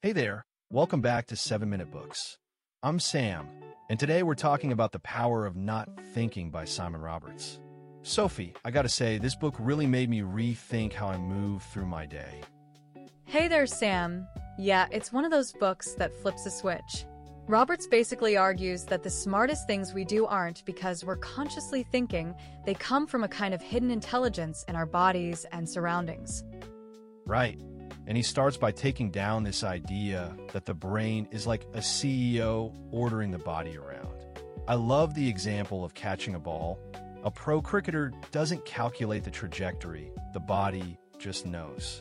Hey there, welcome back to 7 Minute Books. I'm Sam, and today we're talking about The Power of Not Thinking by Simon Roberts. Sophie, I gotta say, this book really made me rethink how I move through my day. Hey there, Sam. Yeah, it's one of those books that flips a switch. Roberts basically argues that the smartest things we do aren't because we're consciously thinking, they come from a kind of hidden intelligence in our bodies and surroundings. Right, and he starts by taking down this idea that the brain is like a CEO ordering the body around. I love the example of catching a ball. A pro cricketer doesn't calculate the trajectory, the body just knows.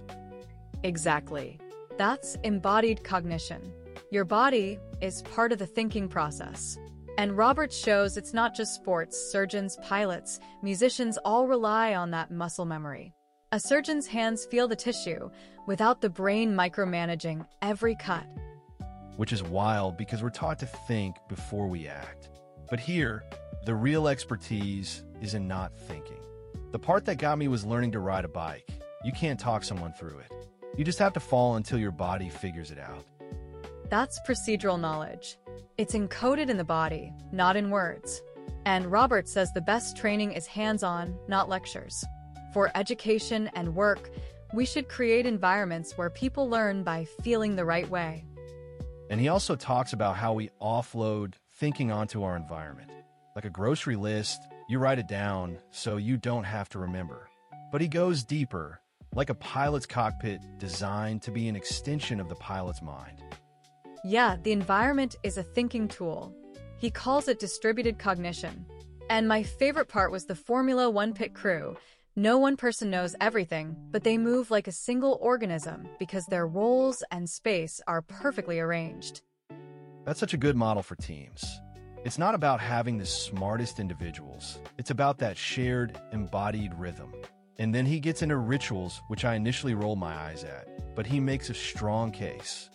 Exactly. That's embodied cognition. Your body is part of the thinking process. And Roberts shows it's not just sports, surgeons, pilots, musicians all rely on that muscle memory. A surgeon's hands feel the tissue without the brain micromanaging every cut. Which is wild because we're taught to think before we act. But here, the real expertise is in not thinking. The part that got me was learning to ride a bike. You can't talk someone through it. You just have to fall until your body figures it out. That's procedural knowledge. It's encoded in the body, not in words. And Roberts says the best training is hands-on, not lectures. For education and work, we should create environments where people learn by feeling the right way. And he also talks about how we offload thinking onto our environment. Like a grocery list, you write it down so you don't have to remember. But he goes deeper, like a pilot's cockpit designed to be an extension of the pilot's mind. Yeah, the environment is a thinking tool. He calls it distributed cognition. And my favorite part was the Formula One pit crew. No one person knows everything, but they move like a single organism because their roles and space are perfectly arranged. That's such a good model for teams. It's not about having the smartest individuals. It's about that shared, embodied rhythm. And then he gets into rituals, which I initially rolled my eyes at, but he makes a strong case.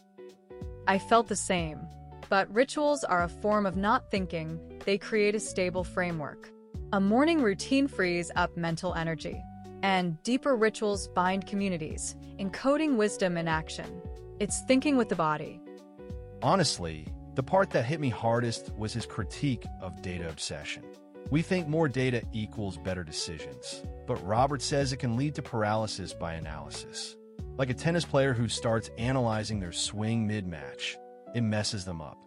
I felt the same. But rituals are a form of not thinking. They create a stable framework. A morning routine frees up mental energy. And deeper rituals bind communities, encoding wisdom in action. It's thinking with the body. Honestly, the part that hit me hardest was his critique of data obsession. We think more data equals better decisions, but Robert says it can lead to paralysis by analysis. Like a tennis player who starts analyzing their swing mid-match, it messes them up.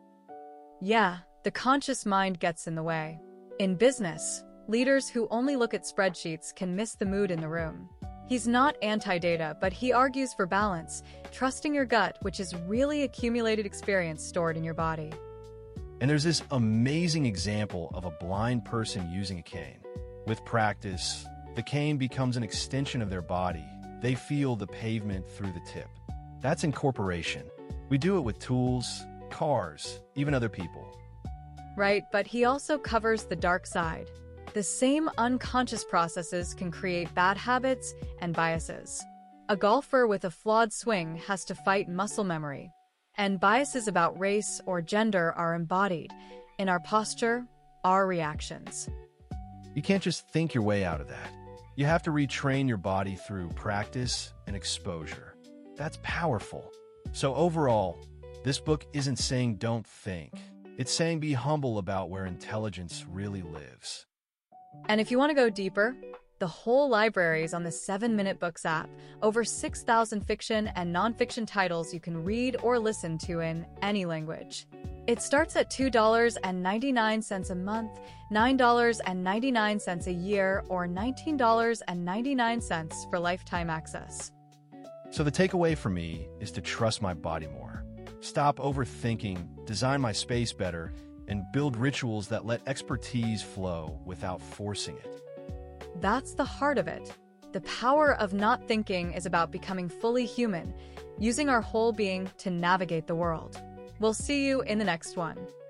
Yeah, the conscious mind gets in the way. In business, leaders who only look at spreadsheets can miss the mood in the room. He's not anti-data, but he argues for balance, trusting your gut, which is really accumulated experience stored in your body. And there's this amazing example of a blind person using a cane. With practice, the cane becomes an extension of their body. They feel the pavement through the tip. That's incorporation. We do it with tools, cars, even other people. Right, but he also covers the dark side. The same unconscious processes can create bad habits and biases. A golfer with a flawed swing has to fight muscle memory. And biases about race or gender are embodied in our posture, our reactions. You can't just think your way out of that. You have to retrain your body through practice and exposure. That's powerful. So overall, this book isn't saying don't think. It's saying be humble about where intelligence really lives. And if you want to go deeper, the whole library is on the 7 Minute Books app. Over 6,000 fiction and nonfiction titles you can read or listen to in any language. It starts at $2.99 a month, $9.99 a year, or $19.99 for lifetime access. So the takeaway for me is to trust my body more. Stop overthinking, design my space better, and build rituals that let expertise flow without forcing it. That's the heart of it. The power of not thinking is about becoming fully human, using our whole being to navigate the world. We'll see you in the next one.